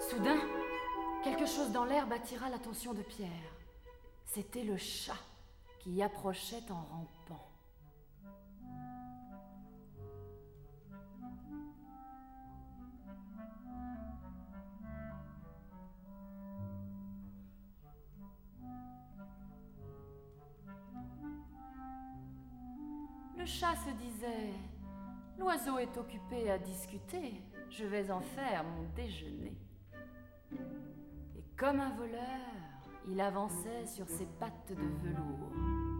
Soudain, quelque chose dans l'herbe attira l'attention de Pierre. C'était le chat qui approchait en rampant. Le chat se disait « L'oiseau est occupé à discuter, je vais en faire mon déjeuner. » Et comme un voleur, il avançait sur ses pattes de velours.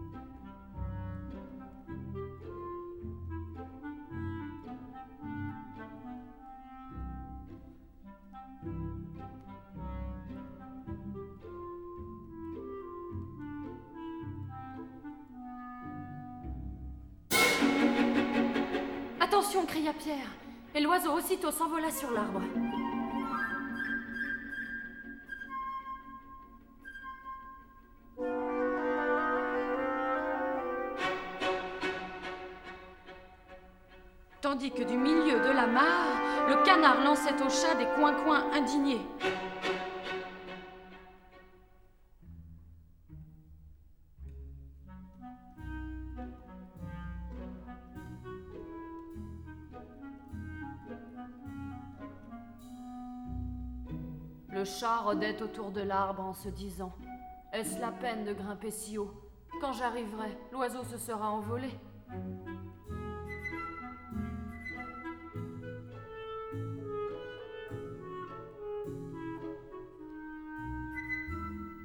Attention, cria Pierre, et l'oiseau aussitôt s'envola sur l'arbre. Tandis que du milieu de la mare, le canard lançait au chat des coins-coins indignés. Le chat rôdait autour de l'arbre en se disant « Est-ce la peine de grimper si haut? Quand j'arriverai, l'oiseau se sera envolé. »